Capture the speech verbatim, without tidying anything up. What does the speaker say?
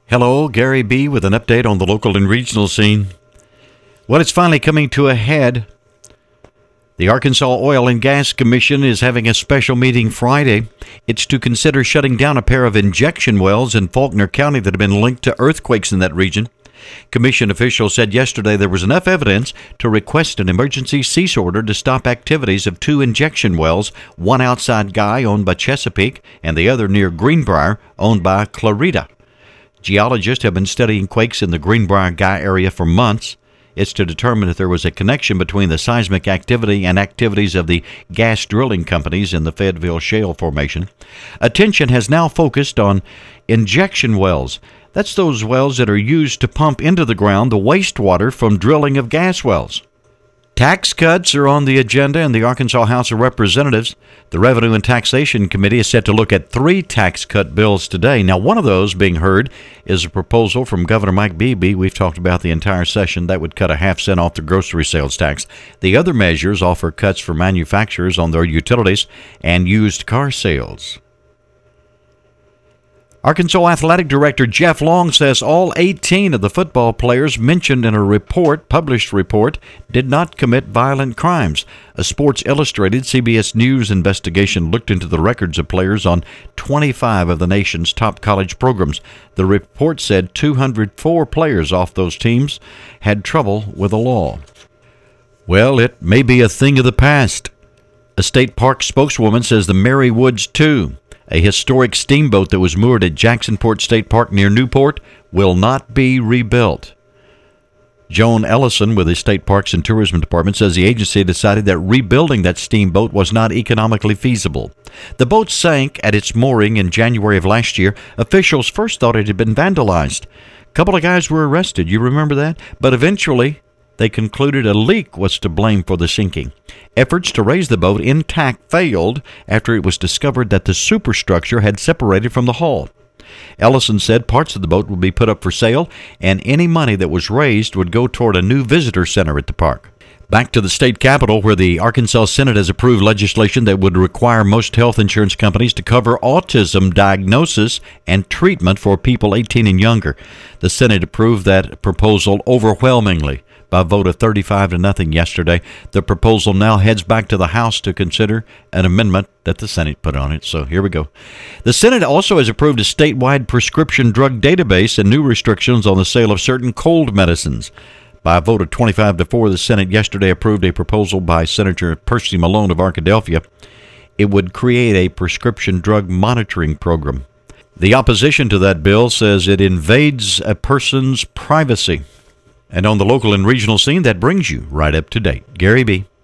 Hello, Gary B. with an update on the local and regional scene. Well, it's finally coming to a head. The Arkansas Oil and Gas Commission is having a special meeting Friday. It's to consider shutting down a pair of injection wells in Faulkner County that have been linked to earthquakes in that region. Commission officials said yesterday there was enough evidence to request an emergency cease order to stop activities of two injection wells, one outside Guy owned by Chesapeake and the other near Greenbrier owned by Clarita. Geologists have been studying quakes in the Greenbrier Guy area for months. It's to determine if there was a connection between the seismic activity and activities of the gas drilling companies in the Fayetteville Shale Formation. Attention has now focused on injection wells. That's those wells that are used to pump into the ground the wastewater from drilling of gas wells. Tax cuts are on the agenda in the Arkansas House of Representatives. The Revenue and Taxation Committee is set to look at three tax cut bills today. Now, one of those being heard is a proposal from Governor Mike Beebe. We've talked about the entire session. That would cut a half cent off the grocery sales tax. The other measures offer cuts for manufacturers on their utilities and used car sales. Arkansas Athletic Director Jeff Long says all eighteen of the football players mentioned in a report, published report, did not commit violent crimes. A Sports Illustrated C B S News investigation looked into the records of players on twenty-five of the nation's top college programs. The report said two hundred four players off those teams had trouble with the law. Well, it may be a thing of the past. A state park spokeswoman says the Mary Woods two, a historic steamboat that was moored at Jacksonport State Park near Newport, will not be rebuilt. Joan Ellison with the State Parks and Tourism Department says the agency decided that rebuilding that steamboat was not economically feasible. The boat sank at its mooring in January of last year. Officials first thought it had been vandalized. A couple of guys were arrested, you remember that? But eventually they concluded a leak was to blame for the sinking. Efforts to raise the boat intact failed after it was discovered that the superstructure had separated from the hull. Ellison said parts of the boat would be put up for sale, and any money that was raised would go toward a new visitor center at the park. Back to the state capitol, where the Arkansas Senate has approved legislation that would require most health insurance companies to cover autism diagnosis and treatment for people eighteen and younger. The Senate approved that proposal overwhelmingly by a vote of thirty-five to nothing yesterday. The proposal now heads back to the House to consider an amendment that the Senate put on it. So here we go. The Senate also has approved a statewide prescription drug database and new restrictions on the sale of certain cold medicines. By a vote of twenty-five to four, the Senate yesterday approved a proposal by Senator Percy Malone of Arkadelphia. It would create a prescription drug monitoring program. The opposition to that bill says it invades a person's privacy. And on the local and regional scene, that brings you right up to date. Gary B.